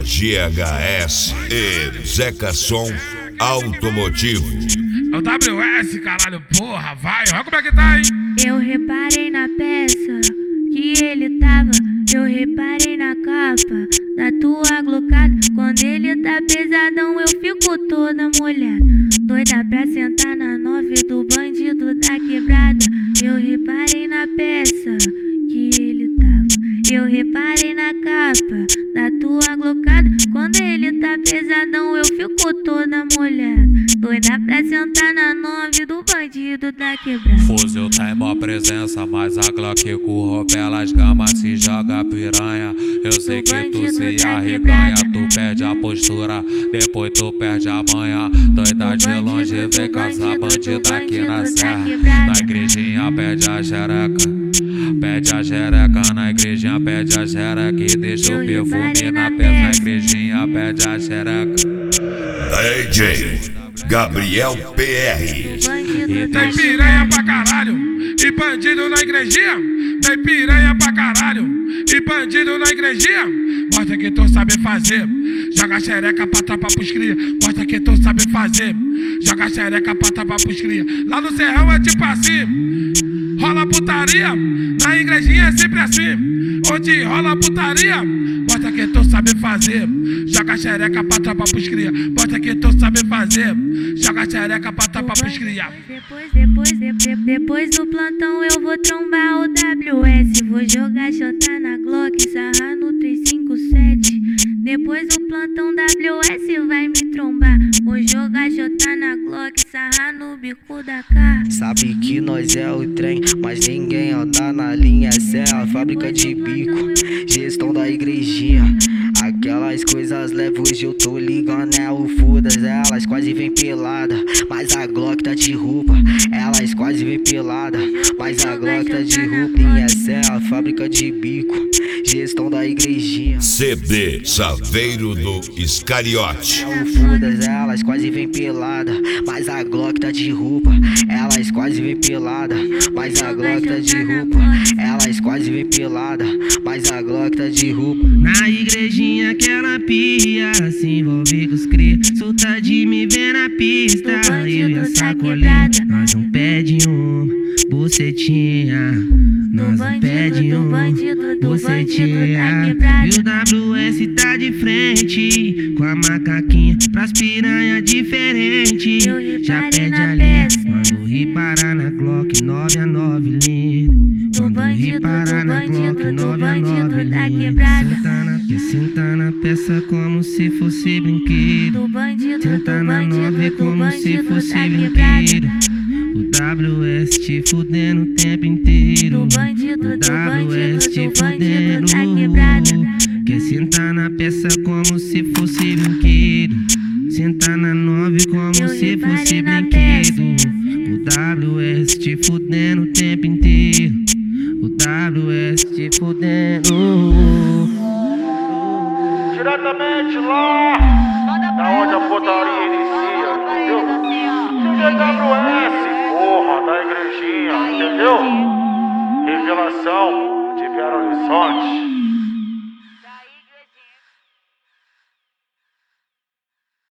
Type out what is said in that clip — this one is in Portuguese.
GHS e Zeca Som Automotivo. É o WS, caralho, porra, vai, olha como é que tá, hein? Eu reparei na peça que ele tava, eu reparei na capa da tua glocada. Quando ele tá pesadão eu fico toda molhada, doida pra sentar na 9 do bandido da quebrada. Eu reparei na peça que ele tava, eu reparei na capa da tua glocada. Quando ele tá pesadão eu fico toda molhada, doida pra sentar na 9 do bandido da quebrada. Fuzil tá em mó presença, mas a Glock curro pelas gamas se joga piranha. Eu sei que tu se arreganha, tu perde a postura, depois tu perde a manha. Doida de longe, vem com essa bandida aqui na serra. Na igrejinha pede a xereca, pede a xereca, na igrejinha pede a xereca e deixa o perfume na peça. Na igrejinha pede a xereca. DJ Gabriel PR. Tem piranha pra caralho e bandido na igrejinha. Tem piranha pra caralho e bandido na igrejinha. Mostra que tu sabe fazer, joga xereca pra trapar pros cria. Mostra que tu sabe fazer, joga xereca pra trapar pros cria. Lá no serrão é tipo assim, rola putaria, na igrejinha é sempre assim. Onde rola putaria, mostra que tu sabe fazer, joga xereca pra trapar pros cria. Mostra que tu sabe fazer, joga xereca pra trapar pros cria. Depois do plantão eu vou trombar o WS, vou jogar J na Glock, sarrar no 357. Depois do plantão WS vai me trombar, vou jogar J na Glock, sarrar no bico da cara. Sabe que nós é o trem, mas ninguém anda na linha. Essa é a fábrica de bico, gestão da igrejinha. Aquelas coisas leves hoje eu tô ligando, é o foda-se. Elas quase vem pelada, mas a Glock tá de roupa. Elas quase vem pelada, mas a Glock tá de roupa. E essa é a fábrica de bico, gestão da igrejinha. CD Saveiro do Iscariote. É o foda-se, elas quase vem pelada, mas a Glock tá de roupa. Elas quase vem pelada, mas a Glock tá de roupa. Elas quase vem pelada, mas a Glock tá de roupa. Na igrejinha que ela pia, se envolve com os cria. Solta de me ver na pista, eu e a sacolinha. Nós não pede uma bucetinha, nós não pede uma bucetinha. E o WS tá de frente, com a macaquinha pras piranha diferente. Já pede a linha, quando reparar na Glock 9 a 9 linha. Quando reparar na Glock 9 a 9 linha. Senta na peça como se fosse brinquedo, senta na 9 como se fosse brinquedo. O WS te fudendo o tempo inteiro, o WS te fudendo. Quer sentar na peça como se fosse brinquedo, senta na 9 como se fosse brinquedo. O WS te fudendo o tempo inteiro, o WS te fudendo. Diretamente lá, da onde a putaria inicia.